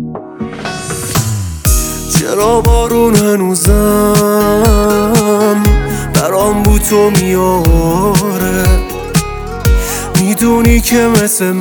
چرا بارون هنوزم برام بو تو میاره؟ میدونی که مثل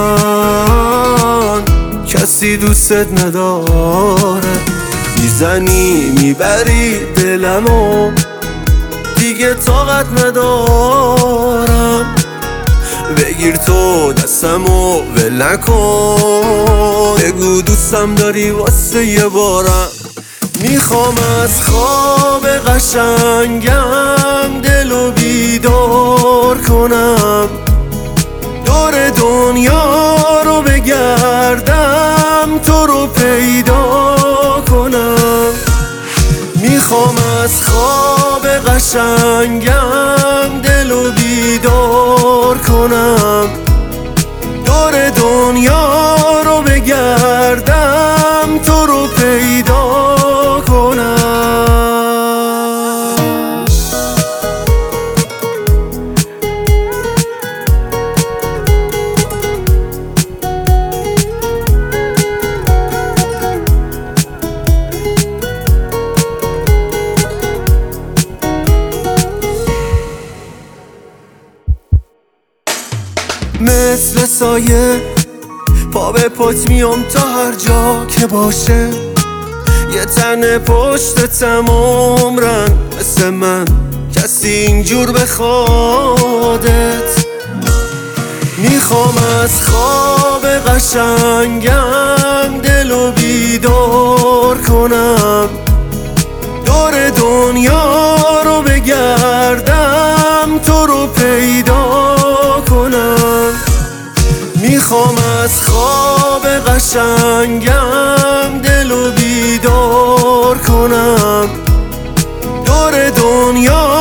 من کسی دوستت نداره. میزنی میبری دلمو، دیگه طاقت ندارم. بگیر تو دستمو ول نکن، بگو دوستم داری واسه یه بارم. میخوام از خواب قشنگم دلو بیدار کنم، دور دنیا رو بگردم تو رو پیدا کنم. میخوام از خواب قشنگم دلو بیدار کنم، دور دنیا رو بگردم تو رو پیدا کنم. مثل سایه پا به پات میام تا هر جا که باشه. یه تنه پشتتم عمرن مثل من کسی اینجور بخوادت. میخوام از خواب قشنگم دلو بیدار کنم، دور دنیا رو بگردم تو رو پیدا کنم. میخوام از خواب قشنگم دلو بیدار کنم، دور دنیا